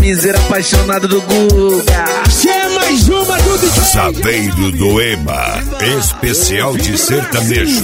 piseiro apaixonado do Guga. Cê é mais uma do DJ Saveiro do Ema, especial de sertanejo.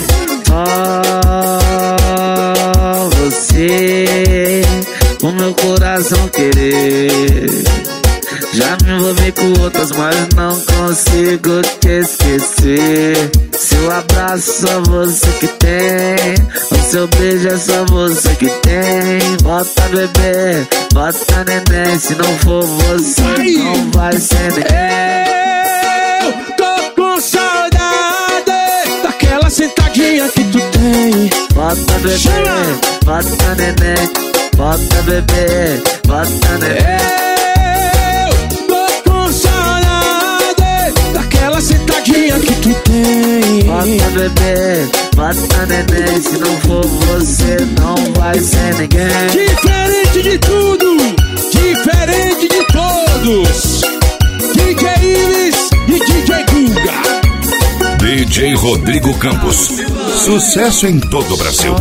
Você, o meu coração querer. Já me envolvi com outras, mas não consigo te esquecer. Seu abraço só você que tem, o seu beijo é só você que tem. Bota bebê, bota neném, se não for você não vai ser ninguém. Eu tô com saudade daquela sentadinha que tu tem. Bota bebê, bota neném, bota bebê, bota neném. Sentadinha que tu tem. Bota bebê, bota neném, se não for você não vai ser ninguém. Diferente de tudo, diferente de todos. DJ Ives e DJ Guga. DJ Rodrigo Campos, sucesso em todo o Brasil.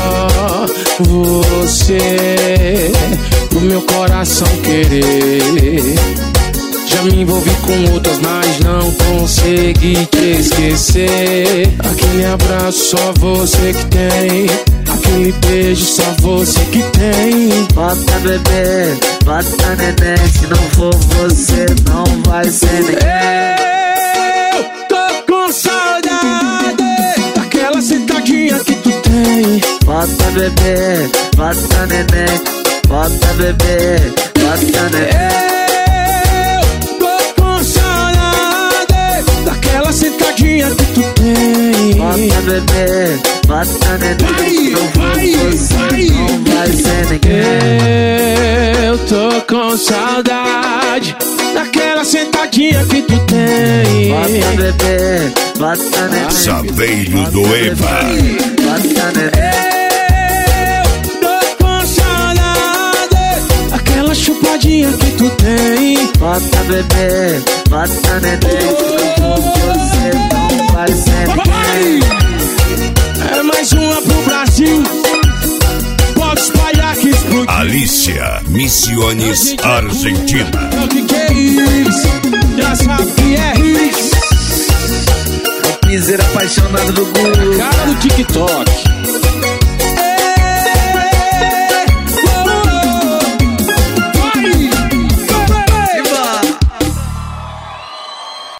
Você, o meu coração querer. Já me envolvi com outras, mas não consegui te esquecer. Aquele abraço só você que tem, aquele beijo só você que tem. Bota bebê, bota neném, se não for você não vai ser ninguém. Eu tô com saudade daquela sentadinha que tu tem. Bota bebê, bota neném, bota bebê, bota neném. Sentadinha que tu tem. Bota bebê, bota neném, não vai ser ninguém. Eu tô com saudade daquela sentadinha que tu tem. Bota bebê, bota neném, Saveiro do Ema. bota neném. Eu tô com saudade daquela chupadinha que tu tem. Bota bebê, bota neném, você não vai ser ninguém. É mais uma pro Brasil. Pode espalhar que explode. Alicia Missiones, Argentina. O que é isso? Já sabe que é isso. O piseiro apaixonado do Guga. Cara do TikTok.